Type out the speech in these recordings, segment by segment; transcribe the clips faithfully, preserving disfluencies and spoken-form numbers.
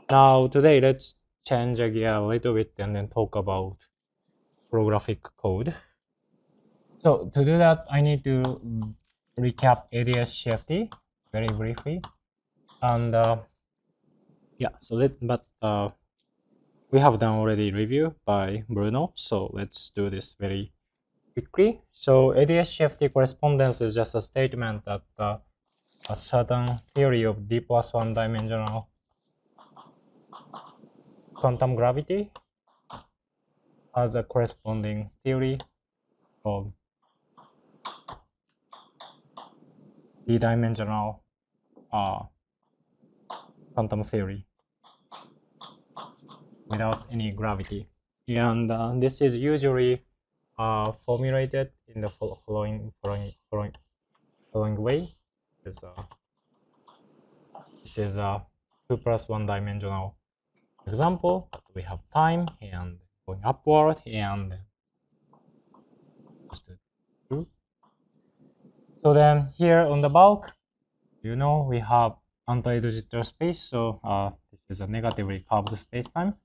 Now today let's change a gear a little bit and then talk about holographic code. So to do that, I need to recap A D S C F T very briefly, and uh, yeah. So let but uh, we have done already review by Bruno. So let's do this very quickly. So A D S C F T correspondence is just a statement that uh, a certain theory of d plus one dimensional quantum gravity has a corresponding theory of d-dimensional uh, quantum theory without any gravity. And uh, this is usually uh, formulated in the following following following, following way. This, uh, this is a two plus one dimensional example. We have time and going upward and two. So then here on the bulk, you know, we have anti-digital space. So uh, this is a negatively curved spacetime.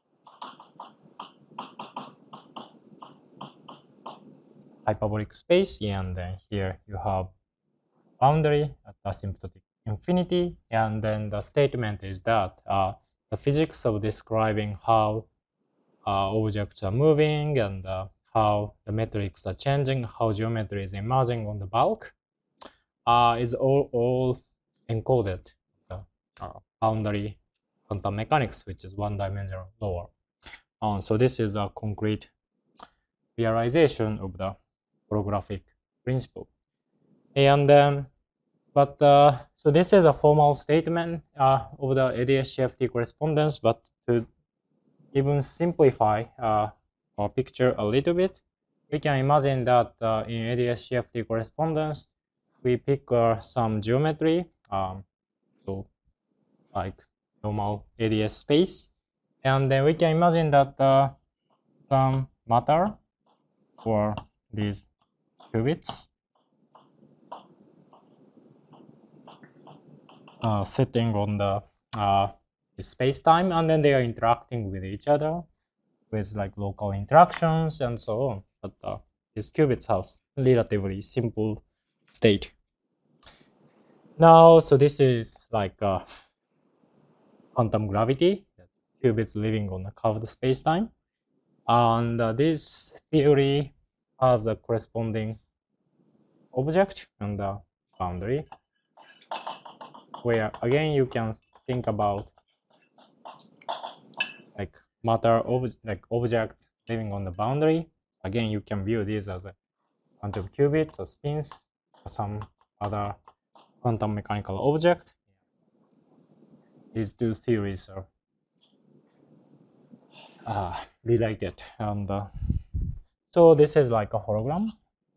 Hyperbolic space, and then here you have boundary at asymptotic infinity, and then the statement is that uh, the physics of describing how uh, objects are moving and uh, how the metrics are changing, how geometry is emerging on the bulk uh, is all, all encoded in the uh, boundary quantum mechanics, which is one dimension lower. Uh, so this is a concrete realization of the holographic principle. And um, but uh, so this is a formal statement uh, of the A D S C F T correspondence. But to even simplify uh, our picture a little bit, we can imagine that uh, in A D S C F T correspondence, we pick uh, some geometry, um, so like normal A D S space, and then we can imagine that uh, some matter or these qubits uh, sitting on the uh, space-time, and then they are interacting with each other with like local interactions and so on. But uh, these qubits have relatively simple state. Now, so this is like uh, quantum gravity, qubits living on a curved space-time, and uh, this theory has a corresponding object on the boundary, where again you can think about like matter ob like object living on the boundary. Again, you can view this as a bunch of qubits or spins or some other quantum mechanical object. These two theories are uh, related, and uh, so this is like a hologram.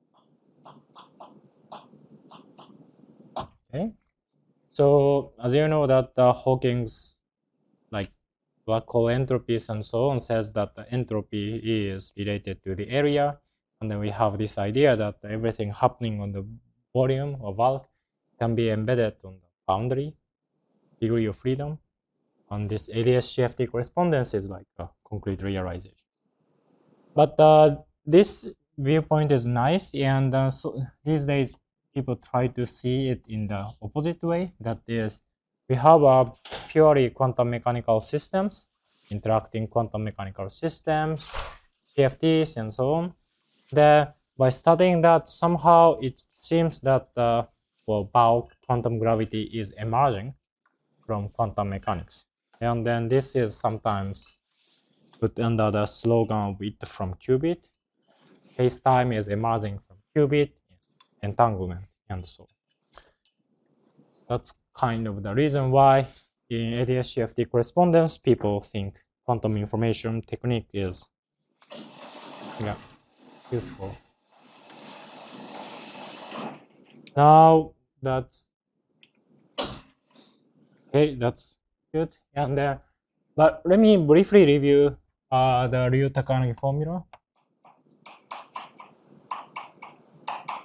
Okay, so as you know that uh, Hawking's like black hole entropies and so on says that the entropy is related to the area, and then we have this idea that everything happening on the volume or bulk can be embedded on the boundary degree of freedom, and this A D S C F T correspondence is like a concrete realization. But uh, this viewpoint is nice, and uh, so these days people try to see it in the opposite way. That is, we have a purely quantum mechanical systems, interacting quantum mechanical systems, C F Ts, and so on. The, by studying that, somehow it seems that uh, well, bulk quantum gravity is emerging from quantum mechanics. And then this is sometimes put under the slogan of it from qubit. Space-time is emerging from qubit, entanglement, and so on. That's kind of the reason why in A D S C F T correspondence, people think quantum information technique is yeah, useful. Now that's okay, that's good. And uh, but let me briefly review uh, the Ryu-Takagi formula.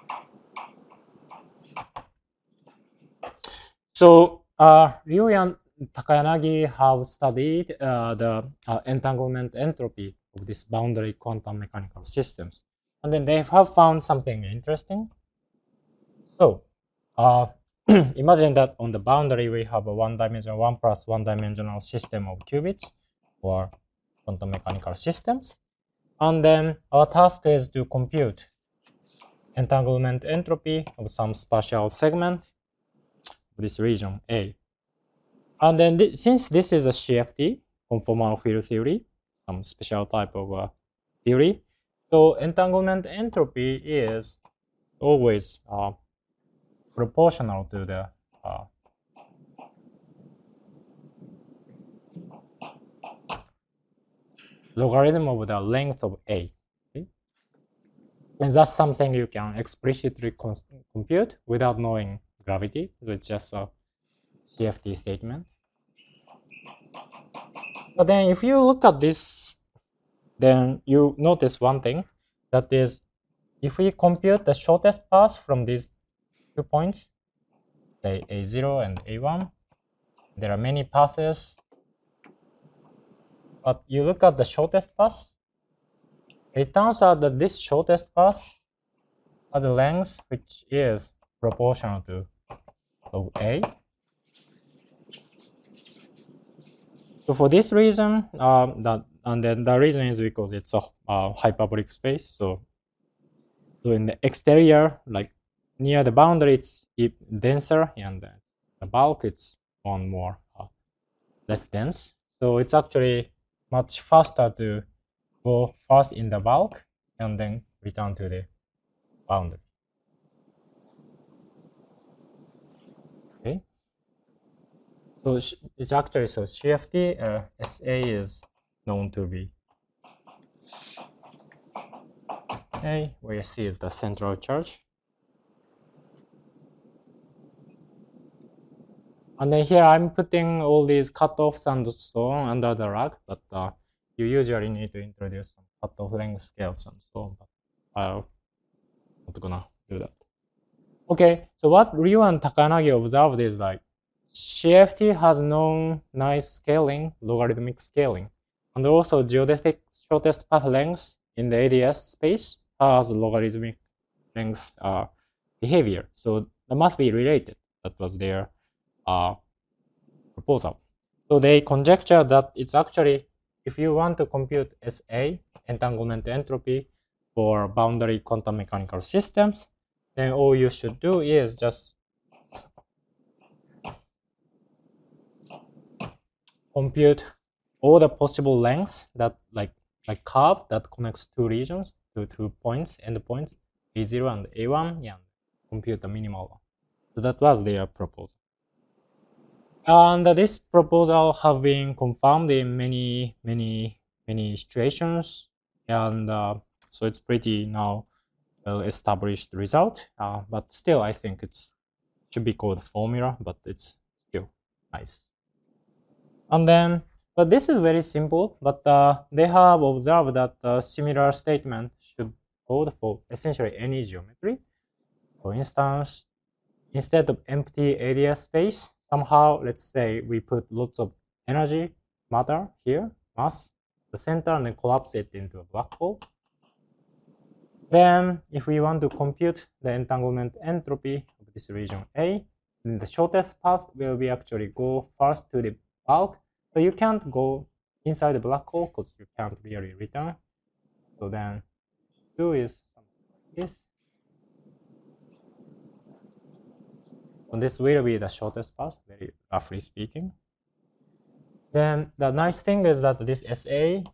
So uh, Ryu and Takayanagi have studied uh, the uh, entanglement entropy of these boundary quantum mechanical systems. And then they have found something interesting. So, uh, imagine that on the boundary we have a one-dimensional, one plus one-dimensional system of qubits or quantum mechanical systems. And then our task is to compute entanglement entropy of some spatial segment of this region A. And then th since this is a C F T, conformal field theory, some special type of uh, theory, so entanglement entropy is always uh, proportional to the uh, logarithm of the length of A. Okay? And that's something you can explicitly compute without knowing gravity. It's just a C F T statement. But then if you look at this, then you notice one thing, that is, if we compute the shortest path from these two points, say A zero and A one, there are many paths, but you look at the shortest path, it turns out that this shortest path has a length which is proportional to log A. So for this reason, um, that and then the reason is because it's a uh, hyperbolic space. So, so in the exterior, like near the boundary, it's denser, and the bulk it's one more uh, less dense. So it's actually much faster to go first in the bulk and then return to the boundary. Okay. So it's actually so C F T uh, S A is known to be A, where C is the central charge. And then here I'm putting all these cutoffs and so on under the rug, but uh, you usually need to introduce some cutoff length scales and so on. But I'm not gonna do that. Okay, so what Ryu and Takayanagi observed is like C F T has known nice scaling, logarithmic scaling, and also geodesic shortest path length in the A D S space has logarithmic length uh, behavior. So that must be related. That was their uh, proposal. So they conjecture that it's actually, if you want to compute S A, entanglement entropy, for boundary quantum mechanical systems, then all you should do is just compute all the possible lengths that like like curve that connects two regions to two points, endpoints, A zero and A one, and compute the minimal one. So that was their proposal. And this proposal have been confirmed in many, many, many situations, and uh, so it's pretty now well established result. Uh, but still, I think it's should be called formula, but it's still nice. And then, but this is very simple, but uh, they have observed that a similar statement should hold for essentially any geometry. For instance, instead of empty A D S space, somehow, let's say we put lots of energy, matter here, mass, the center, and then collapse it into a black hole. Then, if we want to compute the entanglement entropy of this region A, then the shortest path will be actually go first to the bulk. So you can't go inside the black hole because you can't really return. So then, do is something like this. So this will be the shortest path, very roughly speaking. Then the nice thing is that this S A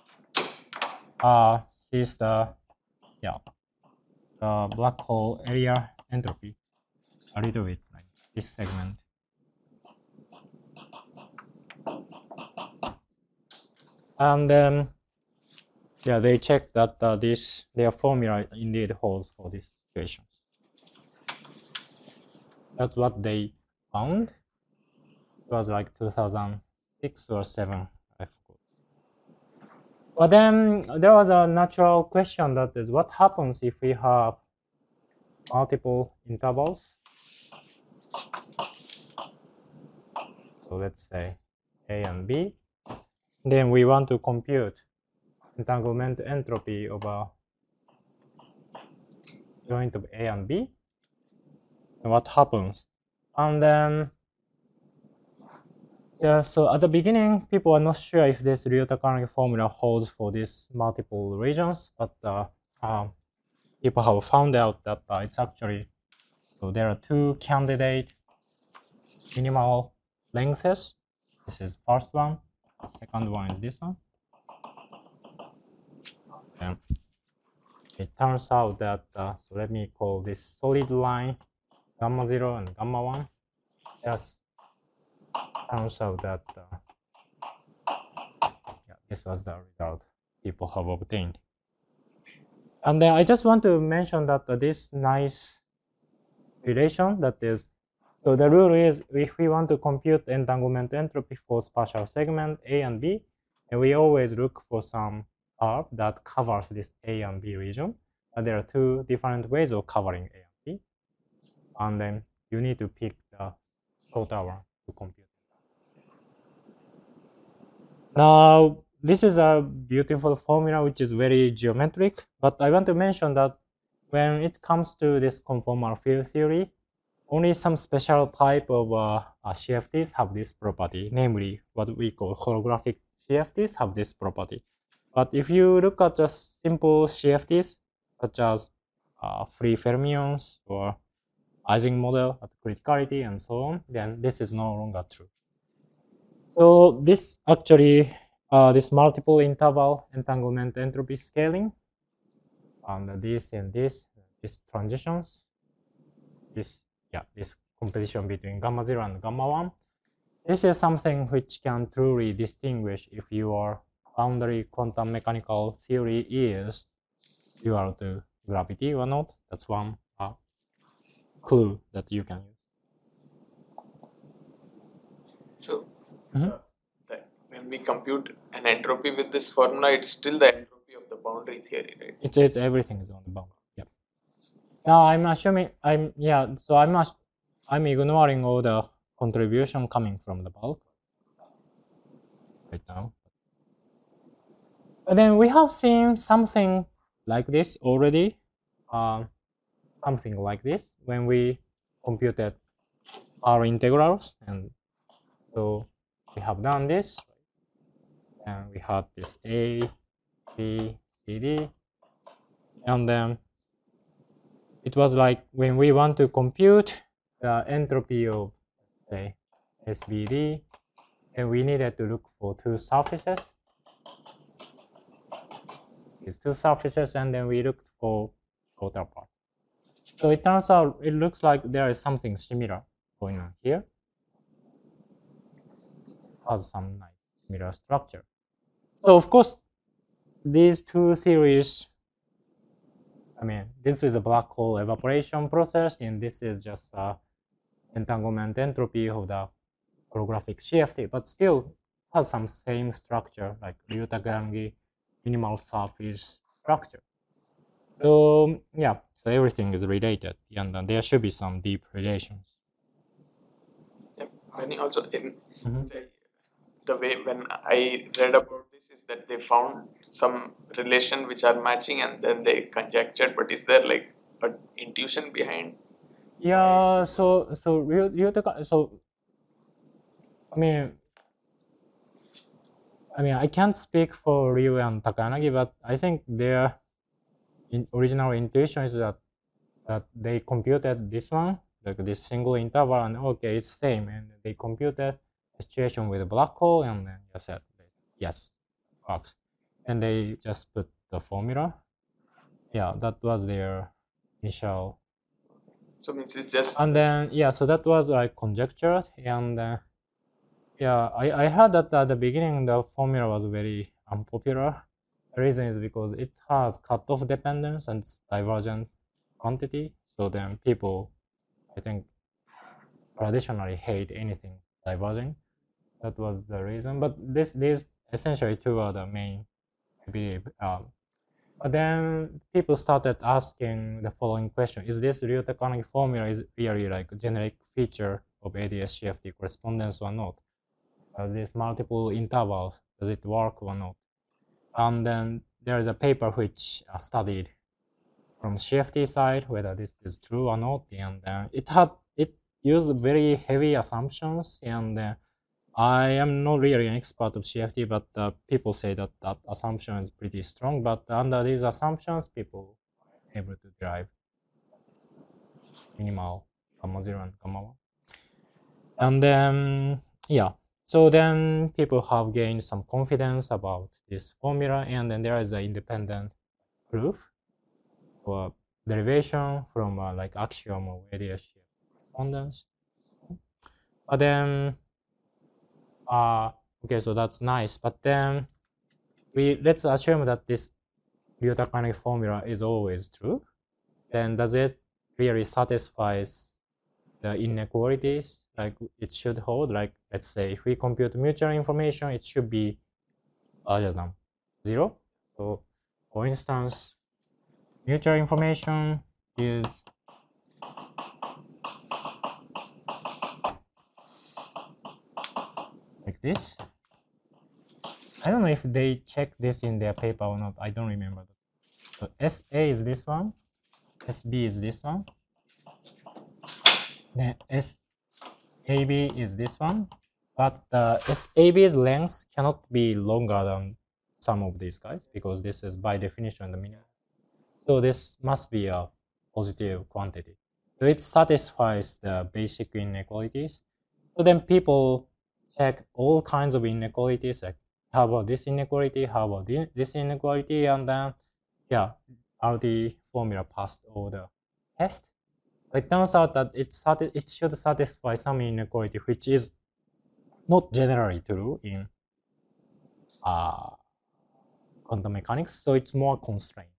uh, sees the yeah the black hole area entropy a little bit like this segment. And then yeah, they check that uh, this their formula indeed holds for these situations. That's what they found. It was like two thousand six or seven, I forgot. But then there was a natural question, that is, what happens if we have multiple intervals? So let's say A and B. Then we want to compute entanglement entropy of a joint of A and B. And what happens? And then, yeah, so at the beginning, people are not sure if this Ryota-Kanagi formula holds for these multiple regions, but uh, uh, people have found out that uh, it's actually, so there are two candidate minimal lengths. This is first one. Second one is this one. And it turns out that, uh, so let me call this solid line gamma zero and gamma one. Just turns out that uh, yeah, this was the result people have obtained. And then I just want to mention that uh, this nice relation that is, so the rule is if we want to compute entanglement entropy for spatial segment A and B, and we always look for some curve that covers this A and B region. And there are two different ways of covering A and B. And then you need to pick the shorter one to compute. Now, this is a beautiful formula which is very geometric, but I want to mention that when it comes to this conformal field theory, only some special type of uh, uh, C F Ts have this property, namely what we call holographic C F Ts have this property. But if you look at just simple C F Ts, such as uh, free fermions or Ising model at criticality and so on, then this is no longer true. So this actually, uh, this multiple interval entanglement entropy scaling, and this and this, these transitions, this, yeah, this competition between gamma zero and gamma one, this is something which can truly distinguish if your boundary quantum mechanical theory is dual to gravity or not. That's one uh, clue that you can use. So, Mhm. uh, that when we compute an entropy with this formula, it's still the entropy of the boundary theory, right? It's, it's everything is on the boundary. Yeah. Now I'm assuming I'm yeah. So I'm ass- I'm ignoring all the contribution coming from the bulk right now. But then we have seen something like this already. Um, something like this when we computed our integrals, and so we have done this, and we had this A, B, C, D, and then it was like when we want to compute the entropy of, say, S B D, and we needed to look for two surfaces. These two surfaces, and then we looked for shorter part. So it turns out it looks like there is something similar going on here. Has some nice similar structure. So of course, these two theories, I mean, this is a black hole evaporation process, and this is just uh, entanglement entropy of the holographic C F T, but still has some same structure like Ryota-Kanagi minimal surface structure. So yeah, so everything is related, and uh, there should be some deep relations. Yep. When you also in Mhm. the, the way when I read about this is that they found some relation which are matching and then they conjectured, but is there like an intuition behind? Yeah, so so Ryu, Ryota, so I mean, I mean, I can't speak for Ryu and Takanagi, but I think their in original intuition is that that they computed this one, like this single interval, and okay, it's same, and they computed a situation with a black hole, and then just said yes, works, and they just put the formula. Yeah, that was their initial. So means it's just And then yeah, so that was like conjectured, and uh, yeah, I, I heard that at the beginning the formula was very unpopular. The reason is because it has cutoff dependence and it's divergent quantity. So then people, I think, traditionally hate anything diverging. That was the reason. But this these essentially two are the main, I believe. Um, but then people started asking the following question: is this Ryota-Kanagi formula is really like a generic feature of A D S C F T correspondence or not? Does this multiple intervals, does it work or not? And then there is a paper which uh, studied from C F T side whether this is true or not, and uh, it had it used very heavy assumptions, and uh, I am not really an expert of C F T, but uh, people say that that assumption is pretty strong. But under these assumptions, people are able to derive minimal gamma zero and gamma one. And then, yeah, so then people have gained some confidence about this formula, and then there is an independent proof or derivation from uh, like axiom of radius correspondence. But then, uh, okay, so that's nice. But then we let's assume that this Lyotard-Koenig formula is always true. Then does it really satisfies the inequalities like it should hold? Like let's say if we compute mutual information, it should be larger than zero. So for instance, mutual information is like this. I don't know if they check this in their paper or not. I don't remember. So S A is this one, S B is this one, then S A B is this one, but uh, S A B's length cannot be longer than some of these guys because this is by definition the minimum. So this must be a positive quantity. So it satisfies the basic inequalities. So then people check all kinds of inequalities, like how about this inequality, how about this inequality, and then yeah, R D formula passed all the tests. It turns out that it, it should satisfy some inequality which is not generally true in uh, quantum mechanics, so it's more constrained.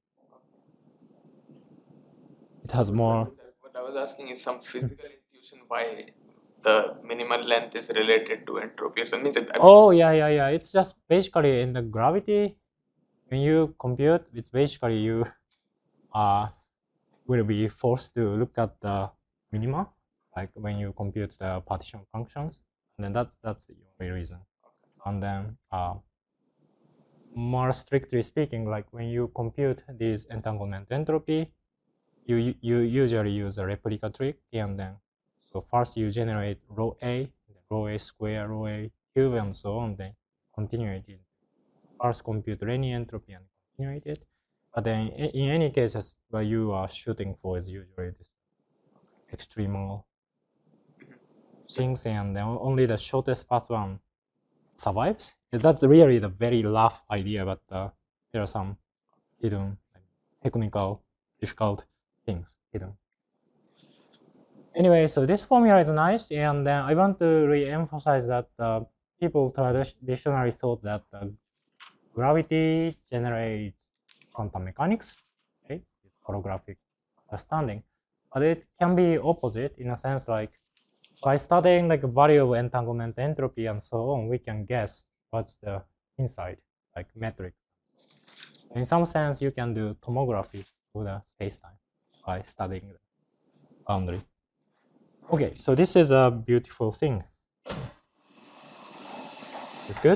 It has more. What I was asking is some physical intuition why the minimal length is related to entropy or something. Oh yeah, yeah, yeah. It's just basically in the gravity. When you compute, it's basically you uh, will be forced to look at the minima, like when you compute the partition functions, and then that's that's the only reason. And then uh, more strictly speaking, like when you compute this entanglement entropy, you you usually use a replica trick, and then so first you generate rho A, rho A square, rho A cube, and so on, then continue it. First compute linear entropy and continue it. But then in any cases, what you are shooting for is usually this extremal things, and then only the shortest path one survives. That's really the very rough idea, but uh, there are some hidden technical difficult things hidden. Anyway, so this formula is nice, and uh, I want to re-emphasize that uh, people traditionally thought that uh, gravity generates quantum mechanics, okay, holographic understanding, but it can be opposite in a sense, like by studying like value of entanglement entropy and so on, we can guess what's the inside, like metrics. In some sense, you can do tomography of the space-time by studying the boundary. Okay, so this is a beautiful thing. It's good.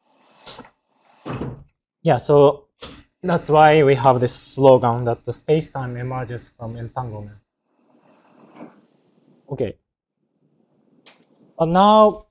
Yeah, so that's why we have this slogan that the space-time emerges from entanglement. Okay. But now,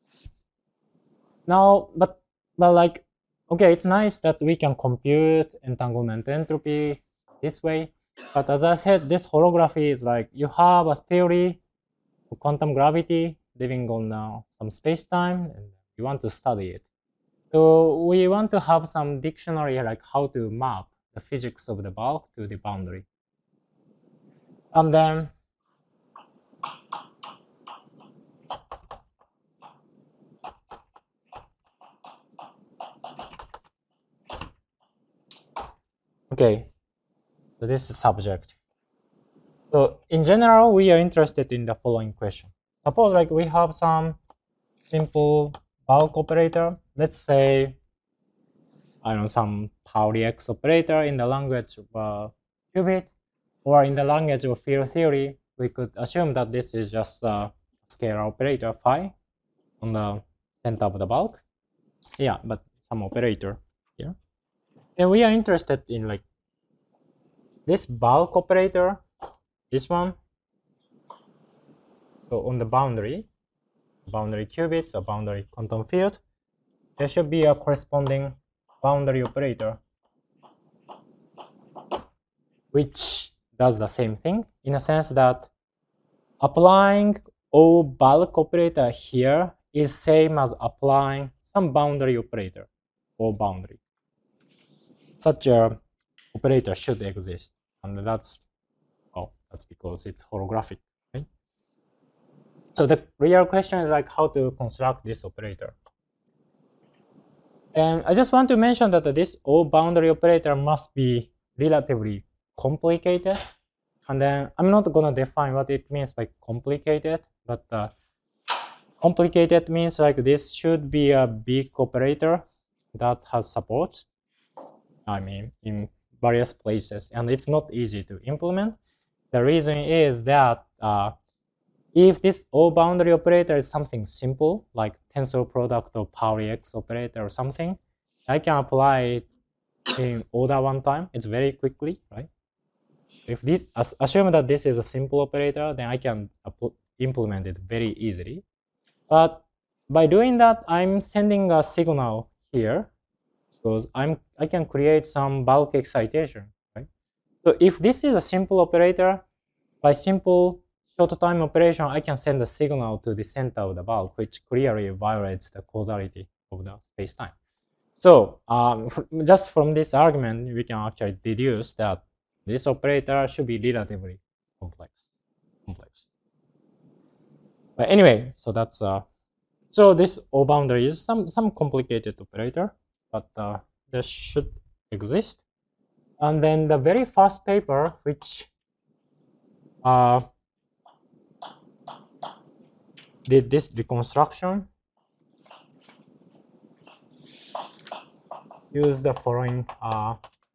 now, but, but like, okay, it's nice that we can compute entanglement entropy this way. But as I said, this holography is like you have a theory of quantum gravity living on uh, some space-time, and you want to study it. So we want to have some dictionary, like how to map the physics of the bulk to the boundary. And then okay, so this is subject. So in general, we are interested in the following question. Suppose like we have some simple bulk operator. Let's say, I don't know, some Pauli X operator in the language of uh, qubit, or in the language of field theory, we could assume that this is just a scalar operator phi on the center of the bulk. Yeah, but some operator here. And we are interested in like this bulk operator, this one. So on the boundary, boundary qubits or boundary quantum field, there should be a corresponding boundary operator which does the same thing in a sense that applying O bulk operator here is same as applying some boundary operator or boundary. Such a operator should exist, and that's oh that's because it's holographic, right? So the real question is like how to construct this operator. And I just want to mention that this O boundary operator must be relatively complicated. And then I'm not going to define what it means by complicated, but uh, complicated means like this should be a big operator that has support, I mean, in various places, and it's not easy to implement. The reason is that uh, if this O boundary operator is something simple, like tensor product or Pauli X operator or something, I can apply it in order one time. It's very quickly, right? If this, assume that this is a simple operator, then I can implement it very easily. But by doing that, I'm sending a signal here because I'm I can create some bulk excitation, right? So if this is a simple operator, by simple short time operation, I can send a signal to the center of the bulk, which clearly violates the causality of the space-time. So um, just from this argument, we can actually deduce that this operator should be relatively complex. complex. But anyway, so that's uh, so this O boundary is some some complicated operator, but uh, this should exist. And then the very first paper, which uh, did this reconstruction, used the following. Uh,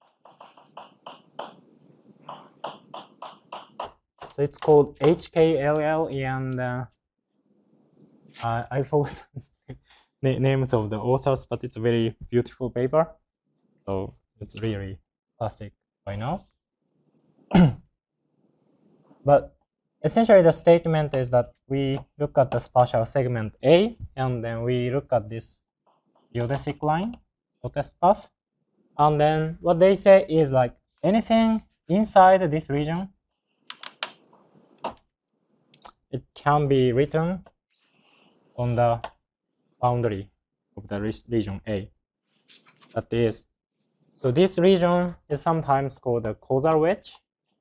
So it's called H K L L, and uh, uh, I forgot the names of the authors, but it's a very beautiful paper. So it's really classic by now. But essentially the statement is that we look at the spatial segment A, and then we look at this geodesic line, test path. And then what they say is like anything inside this region, it can be written on the boundary of the region A. That is, so this region is sometimes called the causal wedge,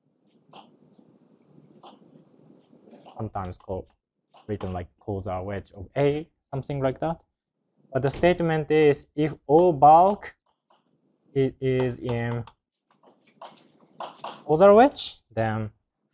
sometimes called written like causal wedge of A, something like that. But the statement is if O bulk it is in causal wedge, then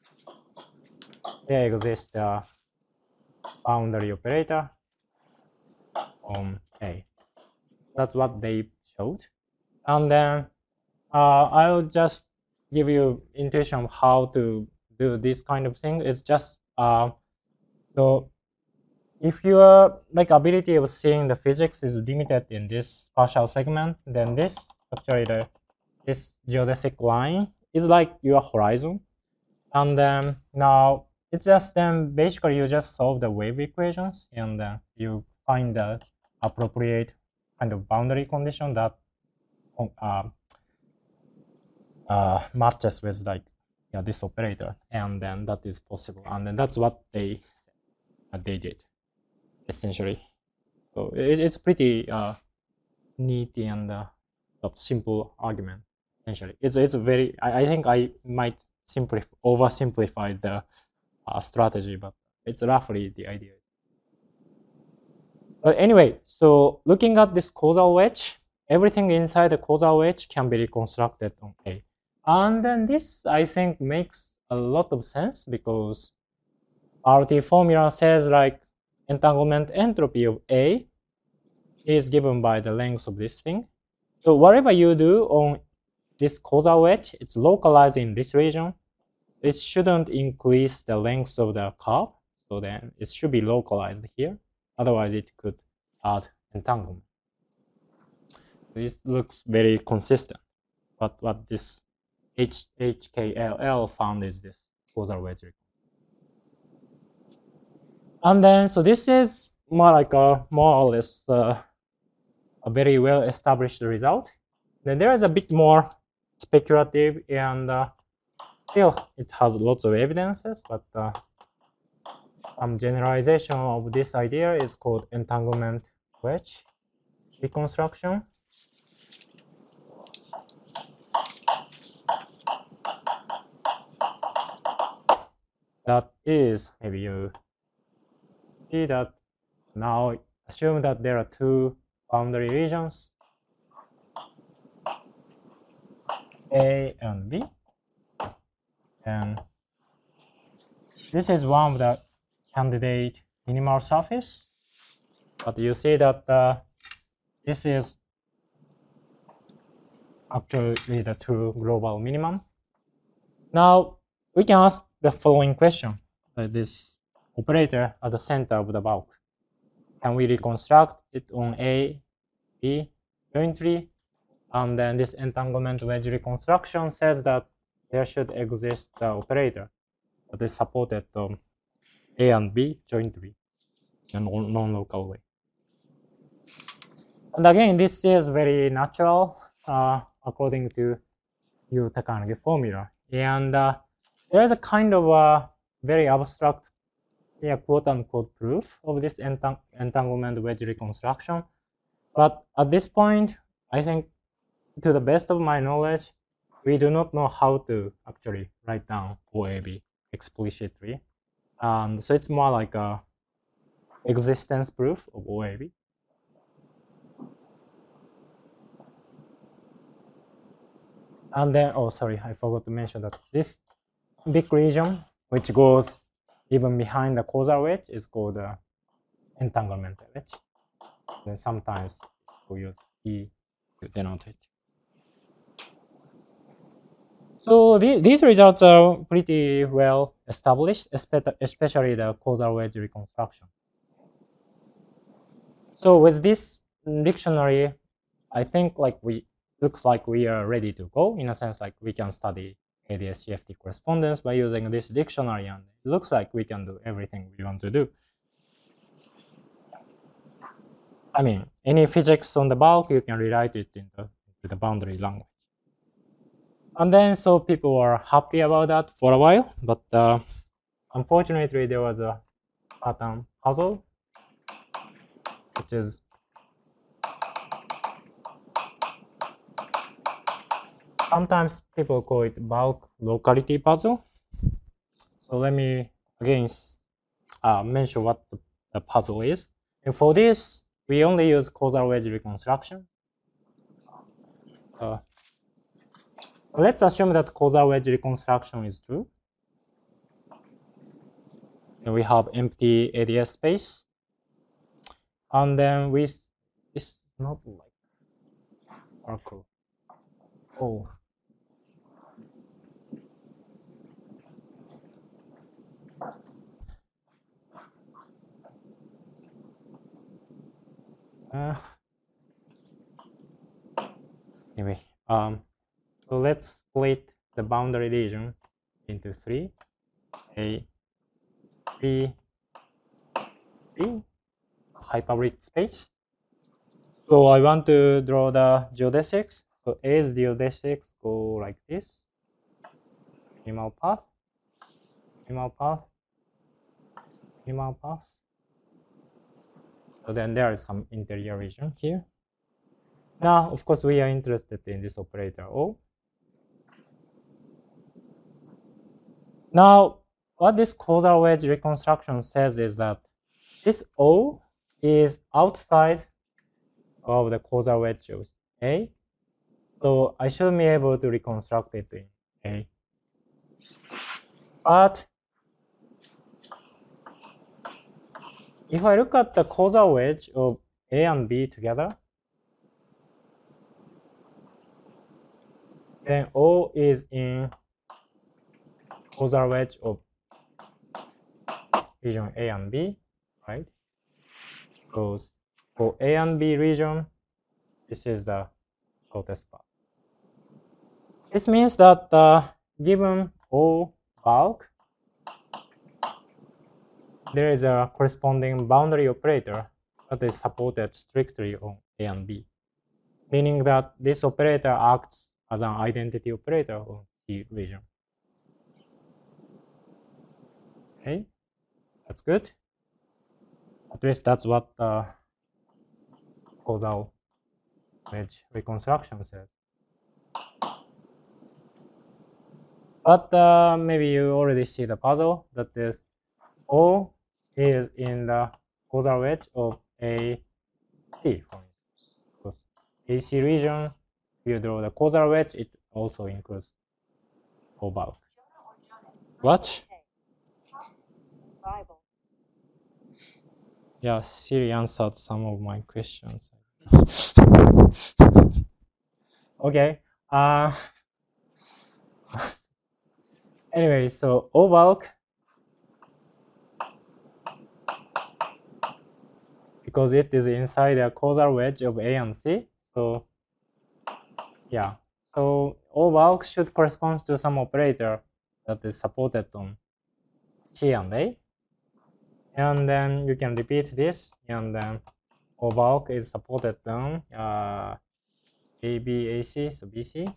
there exists a boundary operator on A. That's what they showed. And then uh, I'll just give you intuition of how to do this kind of thing. It's just uh, so if your like ability of seeing the physics is limited in this partial segment, then this actually the this geodesic line is like your horizon. And then now it's just then basically you just solve the wave equations, and then you find the appropriate kind of boundary condition that uh, uh, matches with like yeah, this operator, and then that is possible. And then that's what they uh, they did essentially. So it, it's pretty uh, neat and uh, simple argument. Essentially, it's it's a very. I, I think I might simplify oversimplify the uh, strategy, but it's roughly the idea. But anyway, so looking at this causal wedge, everything inside the causal wedge can be reconstructed on A. And then this, I think, makes a lot of sense because R T formula says like entanglement entropy of A is given by the length of this thing. So whatever you do on this causal wedge, it's localized in this region. It shouldn't increase the length of the curve. So then it should be localized here. Otherwise, it could add entanglement. This looks very consistent. But what this H K L L found is this causal wedge. And then, so this is more like a more or less uh, a very well established result. Then there is a bit more speculative, and uh, still it has lots of evidences, but uh, some generalization of this idea is called entanglement wedge reconstruction. That is, maybe you see that now assume that there are two boundary regions, A and B, and this is one of the candidate minimal surface, but you see that uh, this is actually the true global minimum. Now we can ask the following question: uh, this operator at the center of the bulk, can we reconstruct it on A, B jointly? And then this entanglement wedge reconstruction says that there should exist the operator that is supported um, A and B jointly in a non-local way. And again, this is very natural uh, according to Yu-Takanagi formula. And uh, there is a kind of a very abstract, yeah, quote-unquote proof of this entang entanglement wedge reconstruction. But at this point, I think, to the best of my knowledge, we do not know how to actually write down O A B explicitly. And so it's more like a existence proof of O A B. And then, oh, sorry, I forgot to mention that this big region, which goes even behind the causal wedge, is called the entanglement wedge. Then sometimes we use E to denote it. So the, these results are pretty well established, especially the causal wedge reconstruction. So with this dictionary, I think like we looks like we are ready to go, in a sense like we can study A D S C F T correspondence by using this dictionary, and it looks like we can do everything we want to do. I mean, any physics on the bulk, you can rewrite it into, into the boundary language. And then, so people were happy about that for a while, but uh, unfortunately, there was a certain puzzle, which is sometimes people call it bulk locality puzzle. So let me again uh, mention what the, the puzzle is. And for this, we only use causal wedge reconstruction. Uh, let's assume that causal wedge reconstruction is true. And we have empty A D S space. And then we, it's not like circle. Oh. Uh, anyway, um, so let's split the boundary region into three: A, B, C, hyperbolic space. So I want to draw the geodesics. So A's geodesics go like this: minimal path, minimal path, minimal path. So then there is some interior region here. Now, of course, we are interested in this operator O. Now, what this causal wedge reconstruction says is that this O is outside of the causal wedge of A. So I should be able to reconstruct it in A. But if I look at the causal wedge of A and B together, then O is in causal wedge of region A and B, right? Because for A and B region, this is the shortest path. This means that uh, given O bulk, there is a corresponding boundary operator that is supported strictly on A and B, meaning that this operator acts as an identity operator on C region. Okay, that's good. At least that's what uh, causal wedge reconstruction says. But uh, maybe you already see the puzzle that is O is in the causal wedge of A C, for instance. Because A C region, if you draw the causal wedge, it also includes O bulk. What? Yeah, Siri answered some of my questions. Okay. Uh, anyway, so O bulk, because it is inside a causal wedge of A and C, so yeah. So O bulk should correspond to some operator that is supported on C and A. And then you can repeat this, and then O bulk is supported on uh, A, B, A, C, so B, C.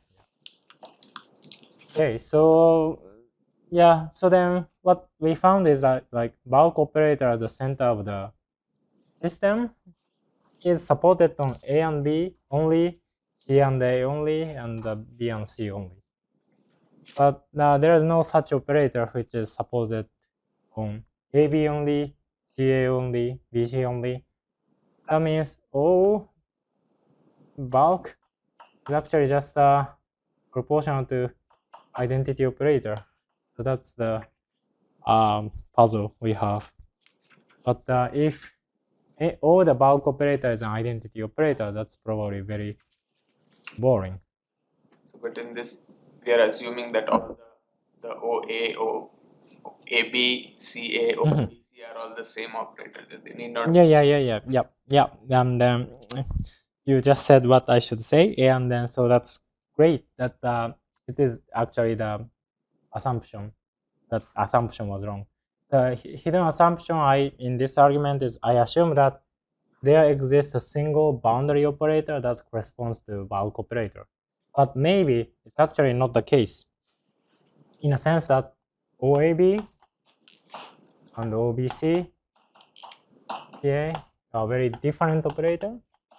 Okay, so yeah, so then what we found is that like bulk operator at the center of the system is supported on A and B only, C and A only, and uh, B and C only. But uh, there is no such operator which is supported on A B only, C A only, B C only. That means O bulk is actually just uh, proportional to identity operator. So that's the um, puzzle we have. But uh, if all the bulk operator is an identity operator, that's probably very boring. But in this, we are assuming that all the, the O A, O, A B, C A, O Mhm. B C are all the same operator. They need not. Yeah, yeah, yeah, yeah, yeah, yeah. And um, you just said what I should say, and then so that's great. That uh, it is actually the assumption. That assumption was wrong. The hidden assumption I in this argument is I assume that there exists a single boundary operator that corresponds to bulk operator. But maybe it's actually not the case, in a sense that O A B and O B C, C A are very different operators,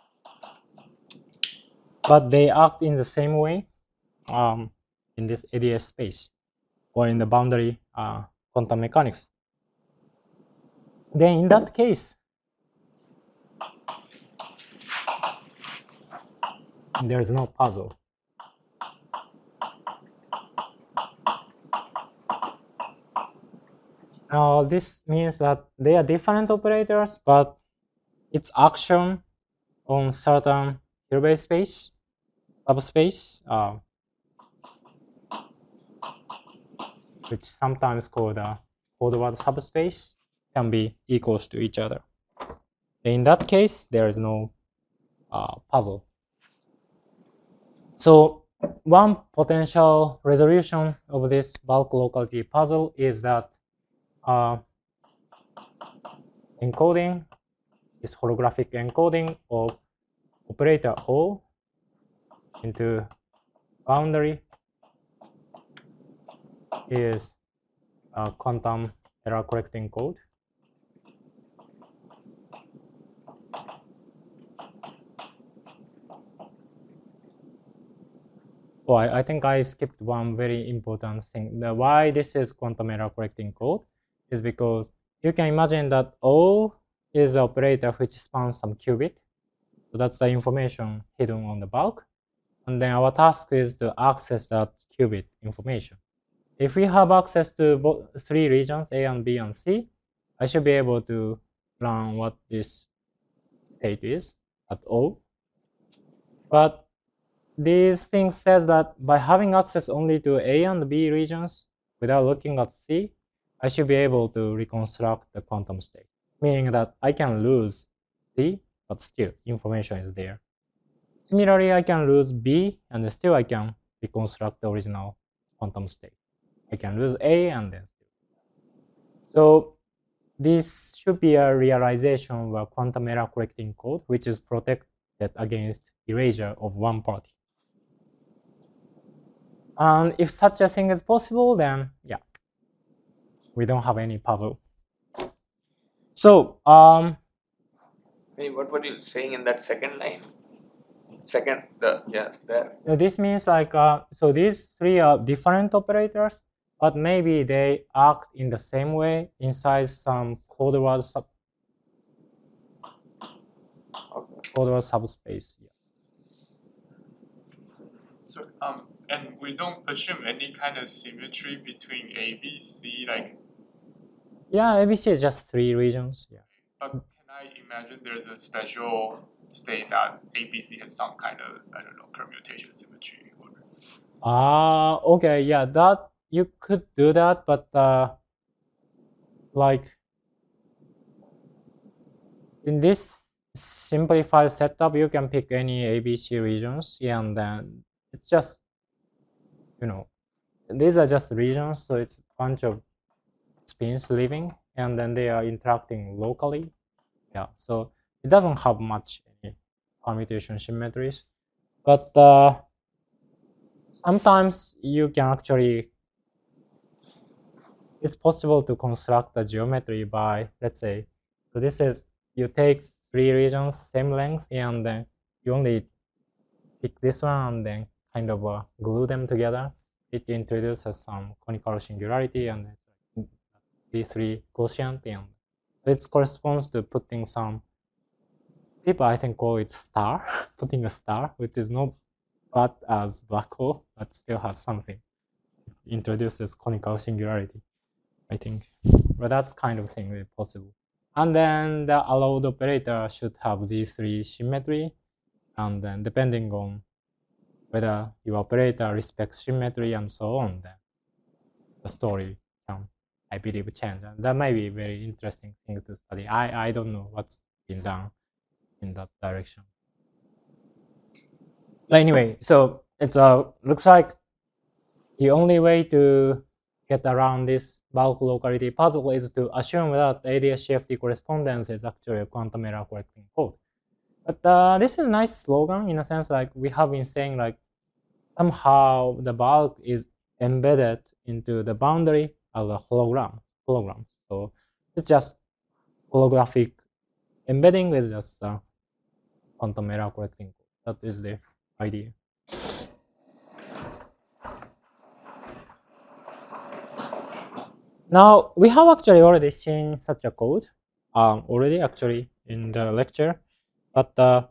but they act in the same way um, in this A D S space or in the boundary uh, quantum mechanics. Then in that case, there's no puzzle. Now this means that they are different operators, but its action on certain Hilbert space, subspace, uh, which sometimes called a code-word subspace, can be equals to each other. In that case, there is no uh, puzzle. So one potential resolution of this bulk locality puzzle is that uh, encoding, this holographic encoding of operator O into boundary is a quantum error correcting code. Oh, I, I think I skipped one very important thing. The why this is quantum error correcting code is because you can imagine that O is the operator which spans some qubit. So that's the information hidden on the bulk. And then our task is to access that qubit information. If we have access to both three regions, A and B and C, I should be able to learn what this state is at O. But these things says that by having access only to A and B regions without looking at C, I should be able to reconstruct the quantum state, meaning that I can lose C, but still information is there. Similarly, I can lose B and still I can reconstruct the original quantum state. I can lose A and then still. So this should be a realization of a quantum error correcting code, which is protected against erasure of one party. And if such a thing is possible, then yeah, we don't have any puzzle. So, um, Hey, what were you saying in that second line? Second, the yeah, there. this means like uh, so these three are different operators, but maybe they act in the same way inside some code word sub Okay. code word subspace. Yeah. So um, and we don't assume any kind of symmetry between A, B, C, like. Yeah, A B C is just three regions. Yeah. But can I imagine there's a special state that A B C has some kind of, I don't know, permutation symmetry? Or... Ah, okay, yeah, that you could do that, but uh, like in this simplified setup, you can pick any A B C regions, and then it's just, you know, these are just regions, so it's a bunch of spins living, and then they are interacting locally. Yeah, so it doesn't have much any permutation symmetries, but uh, sometimes you can actually, it's possible to construct the geometry by, let's say, so this is, you take three regions, same length, and then you only pick this one and then kind of uh, glue them together. It introduces some conical singularity and it's like D three quotient, and it corresponds to putting some, people I think call it star, putting a star, which is not bad as black hole, but still has something. It introduces conical singularity, I think. But that's kind of thing possible. And then the allowed operator should have these three symmetry, and then depending on whether your operator respects symmetry and so on, then the story can, I believe, change. And that might be a very interesting thing to study. I, I don't know what's been done in that direction. But anyway, so it's uh, looks like the only way to get around this bulk locality puzzle is to assume that A D S C F T correspondence is actually a quantum error correcting code. But uh, this is a nice slogan in a sense, like we have been saying, like somehow the bulk is embedded into the boundary of a hologram. hologram. So it's just holographic embedding with just uh, quantum error correcting code. That is the idea. Now, we have actually already seen such a code um, already actually in the lecture, but uh,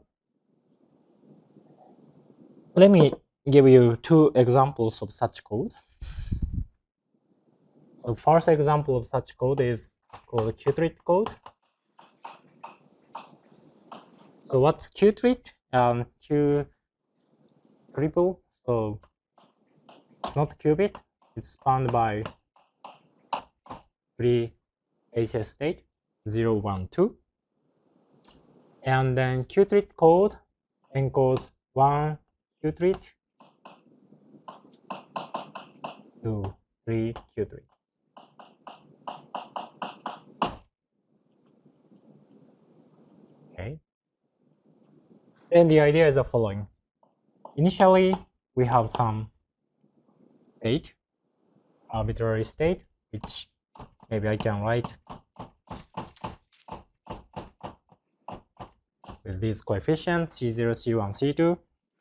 let me give you two examples of such code. So first example of such code is called Qtreat code. So what's Qtreat? Um, Q triple, so it's not qubit, it's spanned by three H S state, zero, one, two. And then Qtreat code encodes one Qtreat, two, three Qtreat. Okay. And the idea is the following. Initially, we have some state, arbitrary state, which maybe I can write with these coefficients, C zero, C one, C two.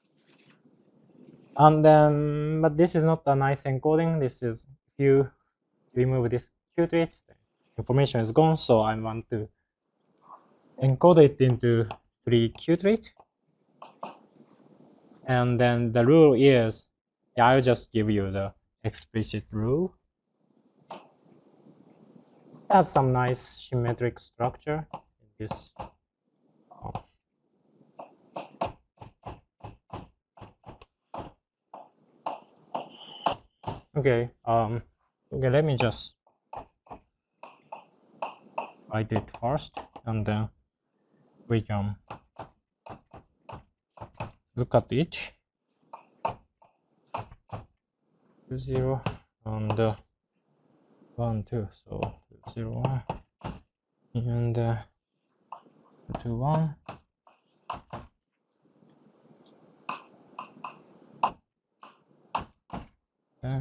And then, but this is not a nice encoding. This is, if you remove this Qtreat, the information is gone. So I want to encode it into three Qtreat. And then the rule is, yeah, I'll just give you the explicit rule. Has some nice symmetric structure in this. Oh. Okay, um, okay, let me just write it first, and then we can look at it. two, zero, and uh, one, two. So two, zero, one, and uh, two, one. Uh,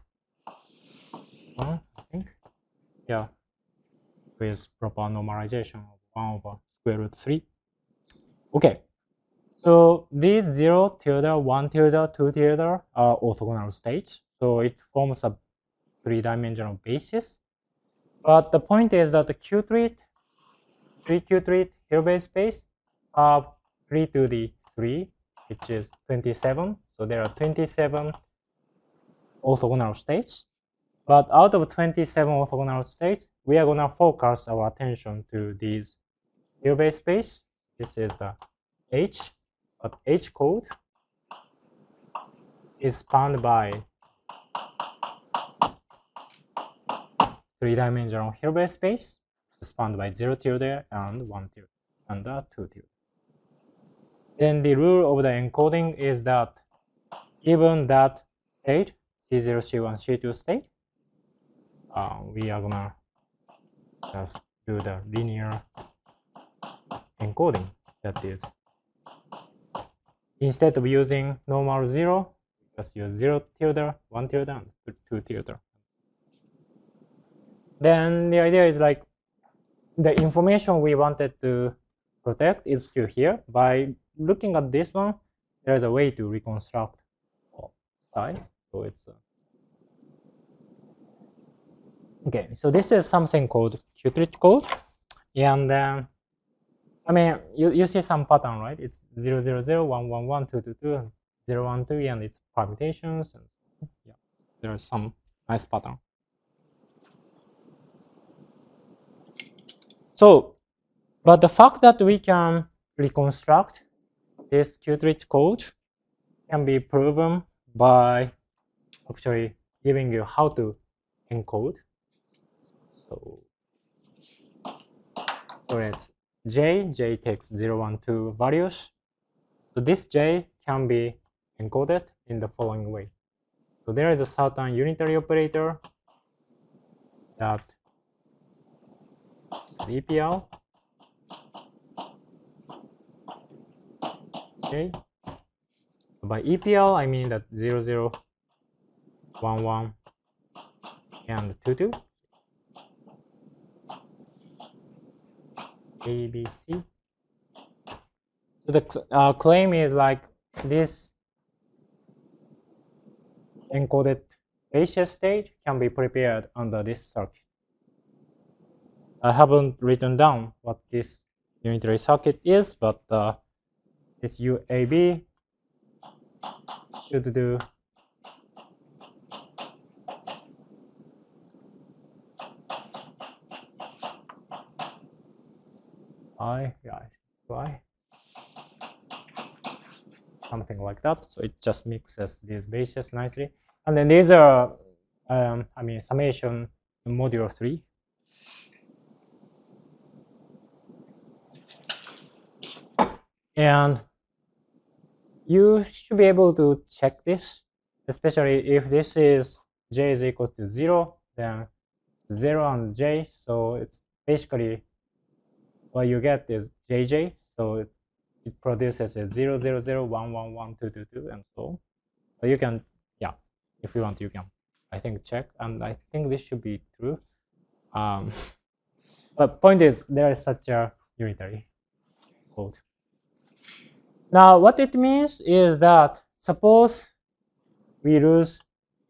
one, I think. Yeah, with proper normalization of one over square root three. Okay, so these zero tilde, one tilde, two tilde are orthogonal states. So it forms a three-dimensional basis. But the point is that the Q-treat, three Q-treat Hilbert space have three to the three, which is twenty-seven. So there are twenty-seven orthogonal states. But out of twenty-seven orthogonal states, we are going to focus our attention to these Hilbert space. This is the H, but H code is spanned by three-dimensional Hilbert space, spanned by zero tilde and one tilde and uh, two tilde. Then the rule of the encoding is that given that state, C zero, C one, C two state, uh, we are gonna just do the linear encoding. That is, instead of using normal zero, just use zero tilde, one tilde, and two tilde. Then the idea is like the information we wanted to protect is still here. By looking at this one, there's a way to reconstruct psi. So it's uh, okay. So this is something called Q-treat code, and um, I mean you you see some pattern, right? It's zero zero zero, one one one, two two two, zero one two, and it's permutations. And yeah, there are some nice pattern. So, but the fact that we can reconstruct this Q-treat code can be proven by actually giving you how to encode. So, so it's J, J takes zero, one, two values. So this J can be encoded in the following way. So there is a certain unitary operator that is E P L. Okay. By E P L, I mean that zero, zero, one, one, and two, two. A, B, C. So the uh, claim is like this encoded basis state can be prepared under this circuit. I haven't written down what this unitary circuit is, but uh, this U A B should do I, yeah, Y, something like that. So it just mixes these bases nicely. And then these are, um, I mean, summation modulo three. And you should be able to check this, especially if this is J is equal to zero, then zero and J. So it's basically what you get is J J. So it, it produces a zero, zero, zero, one, one, one, two, two, two, and so on. So you can, yeah, if you want, you can, I think, check. And I think this should be true. Um, but point is, there is such a unitary code. Now, what it means is that suppose we lose,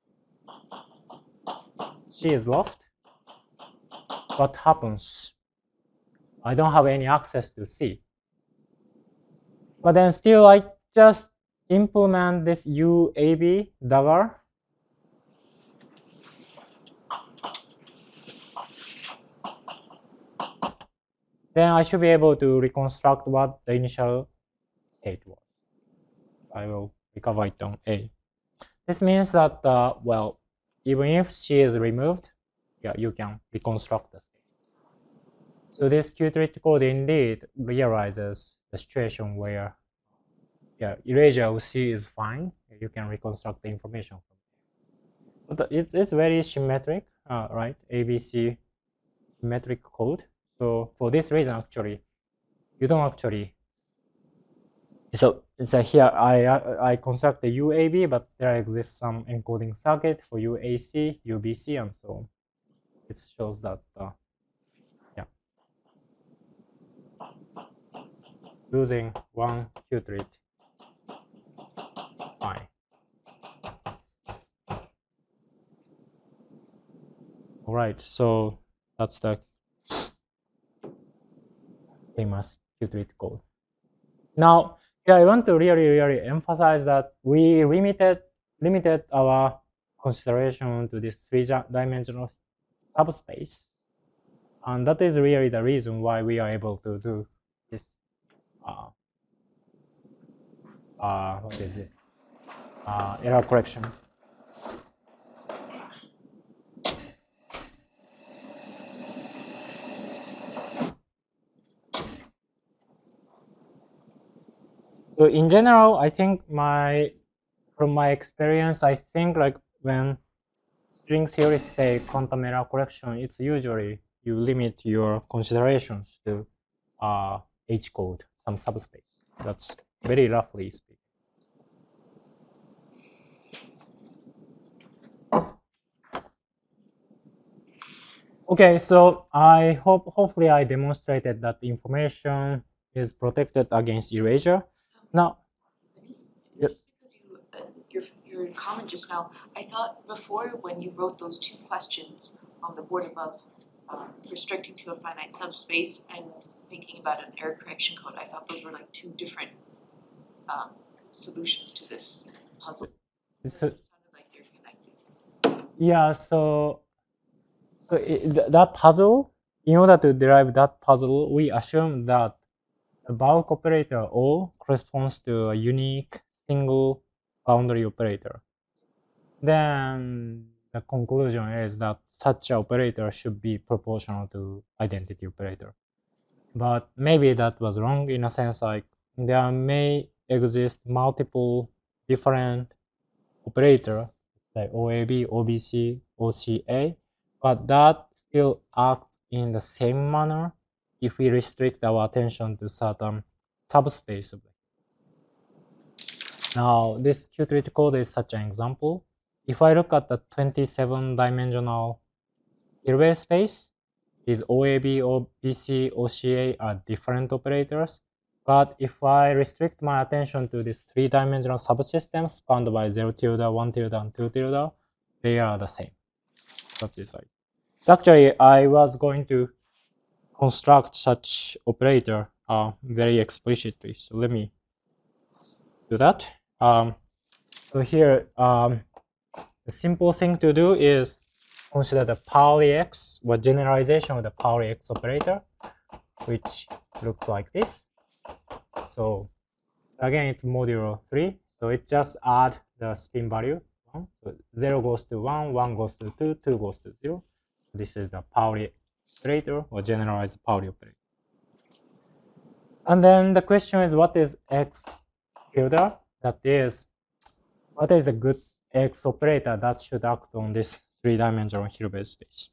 C is lost. What happens? I don't have any access to C. But then still, I just implement this U A B dagger. Then I should be able to reconstruct what the initial state was. I will recover it on A. This means that, uh, well, even if C is removed, yeah, you can reconstruct the state. So this Q-treat code indeed realizes the situation where yeah, erasure of C is fine. You can reconstruct the information. But it's, it's very symmetric, uh, right? A B C symmetric code. So for this reason, actually, you don't actually. So, so here I I construct the U A B, but there exists some encoding circuit for U A C, U B C, and so on. It shows that uh, yeah, using one qubit, fine. All right, so that's the famous qubit code. Now, yeah, I want to really, really emphasize that we limited limited our consideration to this three-dimensional subspace, and that is really the reason why we are able to do this. Uh, uh, what is it? Uh, error correction. So in general, I think my from my experience, I think like when string theorists say quantum error correction, it's usually you limit your considerations to uh, H code, some subspace. That's very roughly speaking. Okay, so I hope hopefully I demonstrated that the information is protected against erasure. Now, Just because you, uh, your, your comment just now, I thought before when you wrote those two questions on the board above, um, restricting to a finite subspace and thinking about an error correction code, I thought those were like two different um, solutions to this puzzle. It so, sounded like they're connected. yeah, so, so it, th that puzzle, in order to derive that puzzle, we assume that the bulk operator O corresponds to a unique single boundary operator. Then the conclusion is that such an operator should be proportional to identity operator. But maybe that was wrong in a sense, like there may exist multiple different operator like O A B, O B C, O C A, but that still acts in the same manner if we restrict our attention to certain subspace of it. Now, this qubit code is such an example. If I look at the twenty-seven dimensional Hilbert space, these O A B, O B C, O C A are different operators. But if I restrict my attention to these three-dimensional subsystems spanned by zero tilde, one tilde, and two tilde, they are the same. That's it. So actually, I was going to construct such operator uh, very explicitly. So let me do that. Um, so here, um, the simple thing to do is consider the Pauli X, or generalization of the Pauli X operator, which looks like this. So again, it's modulo three. So it just add the spin value. So zero goes to one, one goes to two, two goes to zero. This is the Pauli operator, or generalized Pauli operator. And then the question is, what is X tilde? That is, what is the good X operator that should act on this three-dimensional Hilbert space?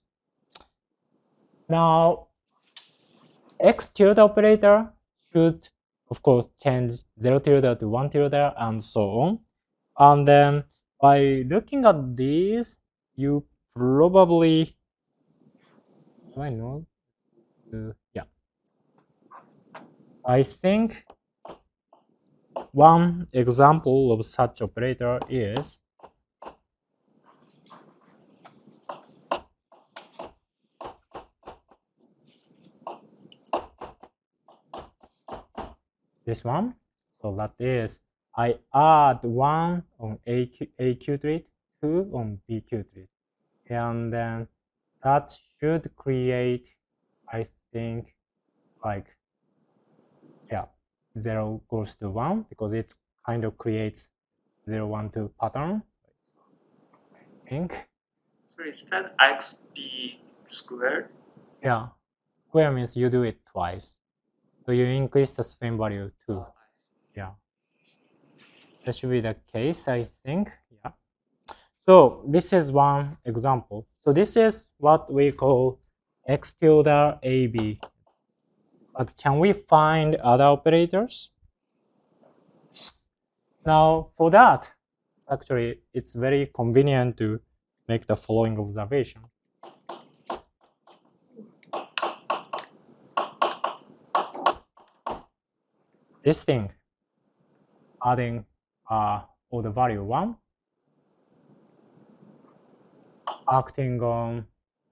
Now, X tilde operator should, of course, change zero tilde to one tilde and so on. And then by looking at these, you probably, do I know? Uh, yeah. I think one example of such operator is this one. So that is, I add one on A Q, A qubit, two on B qubit, and then that should create, I think, like, yeah, zero goes to one, because it kind of creates zero, one, two pattern, I think. So is that X B squared? Yeah, square means you do it twice. So you increase the spin value too. Yeah. that should be the case, I think. Yeah. So this is one example. So this is what we call x tilde A B. But can we find other operators? Now, for that, actually, it's very convenient to make the following observation. This thing, adding uh, order value one, acting on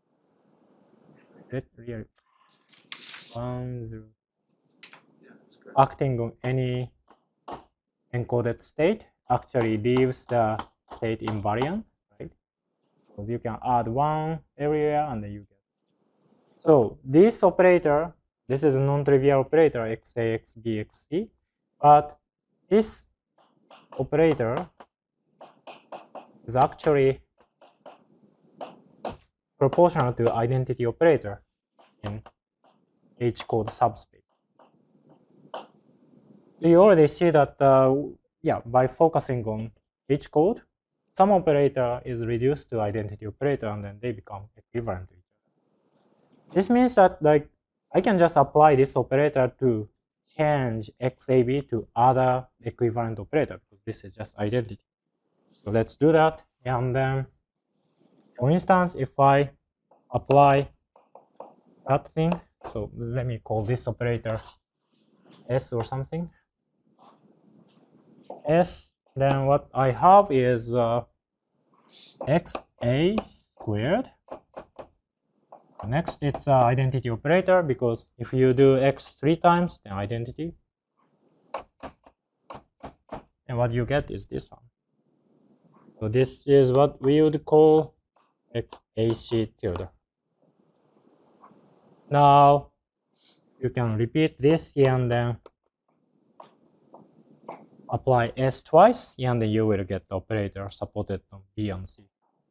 it really one zero, acting on any encoded state actually leaves the state invariant, right? Because you can add one everywhere and then you get. So this operator, this is a non-trivial operator xa, xb, xc, but this operator is actually proportional to identity operator in H code subspace. So you already see that, uh, yeah, by focusing on H code, some operator is reduced to identity operator and then they become equivalent to each other. This means that like I can just apply this operator to change X A B to other equivalent operator because this is just identity. So let's do that. And then, for instance, if I apply that thing, so let me call this operator S or something. S, then what I have is uh, xa squared. Next, it's an identity operator because if you do x three times, then identity. And what you get is this one. So this is what we would call xac tilde. Now, you can repeat this here and then apply S twice, and then you will get the operator supported on B and C.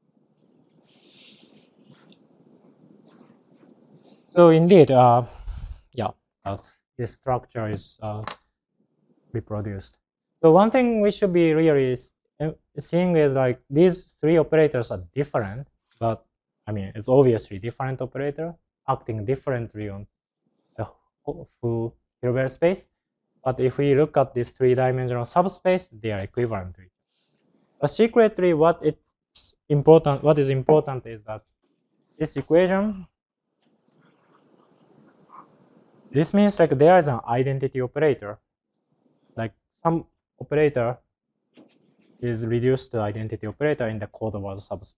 So indeed, uh, yeah, that's, this structure is uh, reproduced. So one thing we should be really seeing is like these three operators are different, but I mean, it's obviously different operator acting differently on the full Hilbert space. But if we look at this three-dimensional subspace, they are equivalent to each other. But secretly, what it's important, what is important is that this equation, this means like there is an identity operator, like some operator is reduced to identity operator in the code word subspace.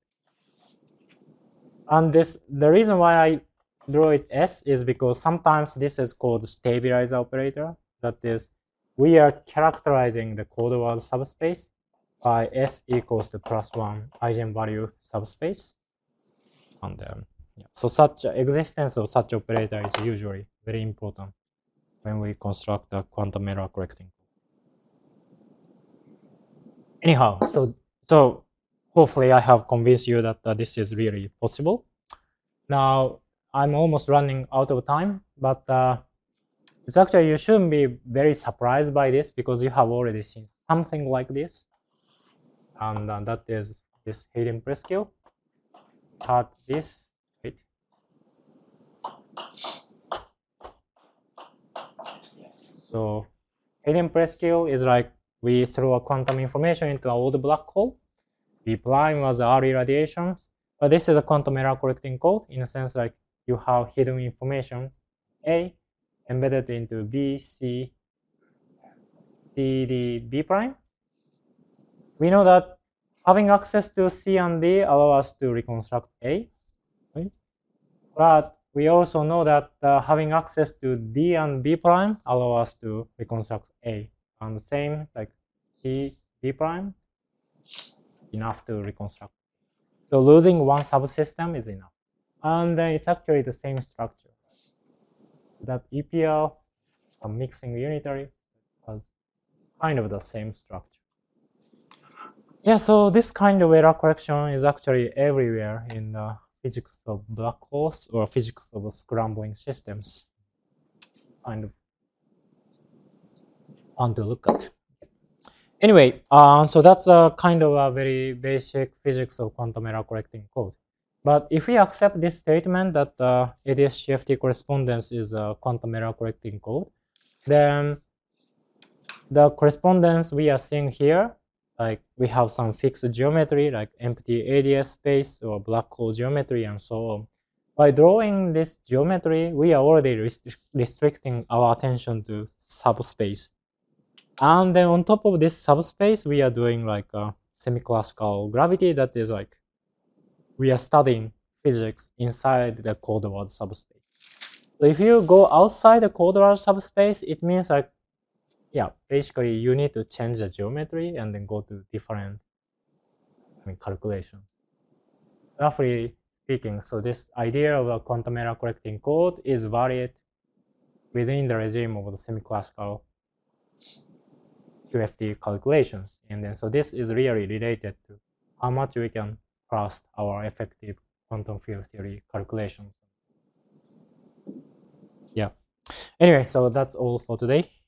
And this, the reason why I draw it S is because sometimes this is called stabilizer operator. That is, we are characterizing the code word subspace by S equals to plus one eigenvalue subspace. And um, yeah. So such existence of such operator is usually very important when we construct a quantum error correcting. Anyhow, so so hopefully I have convinced you that uh, this is really possible. Now I'm almost running out of time, but uh, it's actually you shouldn't be very surprised by this because you have already seen something like this, and uh, that is this Hayden Preskill had this. Wait. So Hayden Preskill is like we throw a quantum information into an old black hole. B prime was the early radiations, but this is a quantum error correcting code in a sense like you have hidden information A embedded into B, C, C, D, B prime. We know that having access to C and D allow us to reconstruct A, right? But we also know that uh, having access to D and B prime allow us to reconstruct A. And the same like C, D prime, enough to reconstruct. So losing one subsystem is enough. And then it's actually the same structure. That E P L, some mixing unitary, has kind of the same structure. Yeah, so this kind of error correction is actually everywhere in the physics of black holes or physics of scrambling systems. Kind of fun to look at. Anyway, uh, so that's a kind of a very basic physics of quantum error correcting code. But if we accept this statement that uh, A D S C F T correspondence is a quantum error correcting code, then the correspondence we are seeing here, like we have some fixed geometry like empty A D S space or black hole geometry and so on. By drawing this geometry, we are already restri restricting our attention to subspace. And then on top of this subspace, we are doing like a semi-classical gravity that is like, we are studying physics inside the cold world subspace. So if you go outside the cold world subspace, it means like, yeah, basically you need to change the geometry and then go to different I mean, calculations. Roughly speaking, so this idea of a quantum error correcting code is valid within the regime of the semi-classical Q F T calculations. And then so this is really related to how much we can trust our effective quantum field theory calculations. Yeah. Anyway, so that's all for today.